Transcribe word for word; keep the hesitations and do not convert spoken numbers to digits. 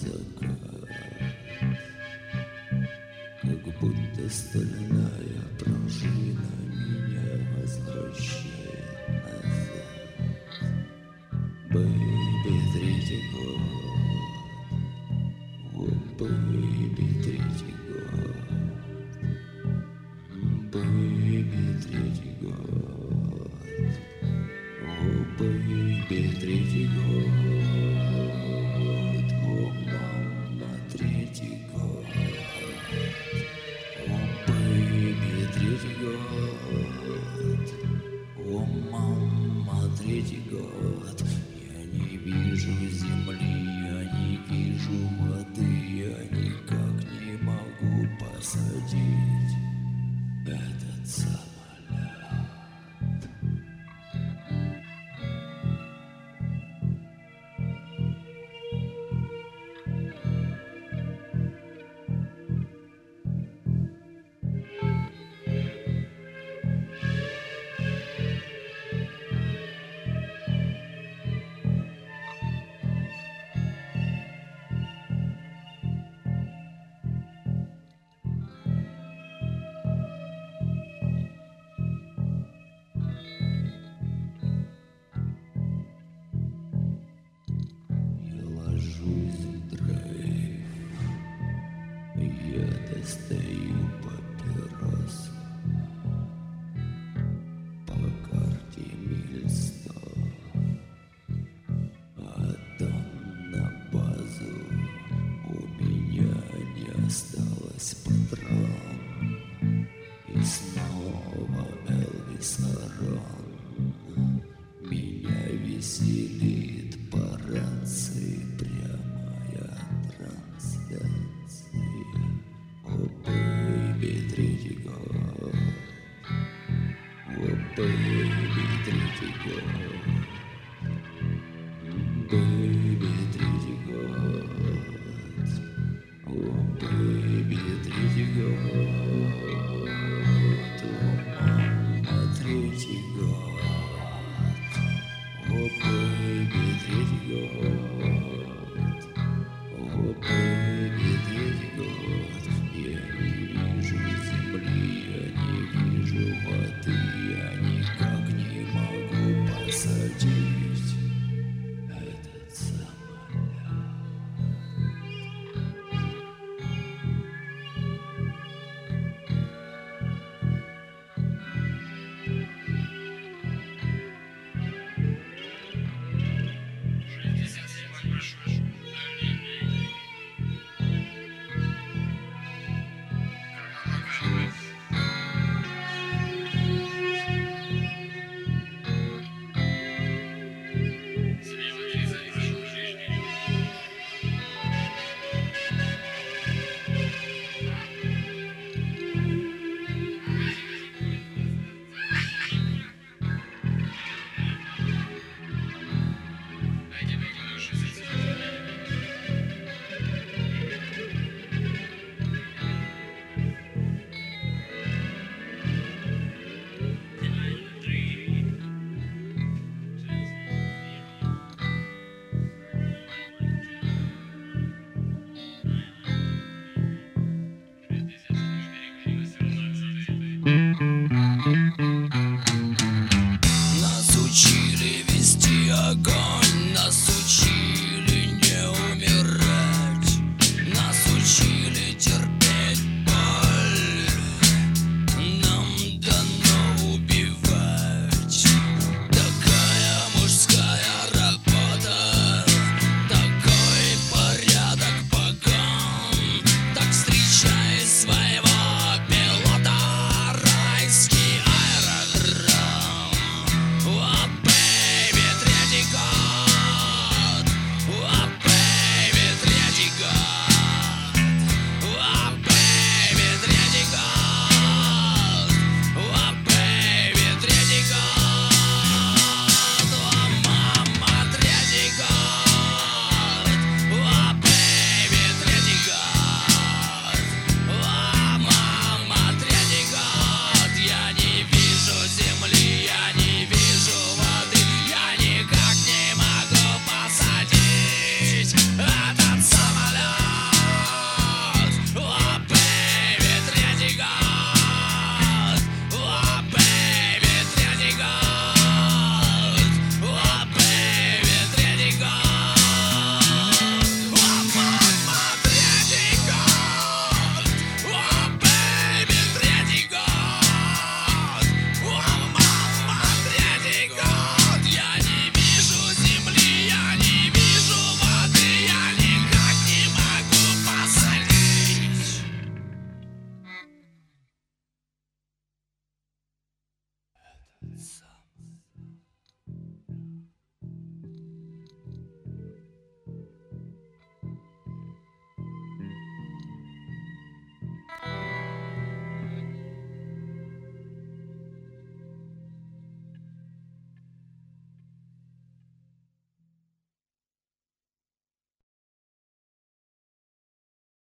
закат, как будто стальная пружина меня возвращает назад. Бэйби, третий год, о, бэйби, третий год, бэйби, третий год, о, бэйби, третий год, о, мама, третий год, о, бэйби, третий год, о, мама, третий год. Я не вижу земли, я не вижу воды, я никак не могу посадить этот самолет. Ложусь в дрейф, я достаю папиросу, по карте миль сто, а там на базу у меня не осталось патрон. И снова Элвис Арон меня веселит по рации, прямая трансляция. О, бэйби, третий год, о, бэйби, третий год.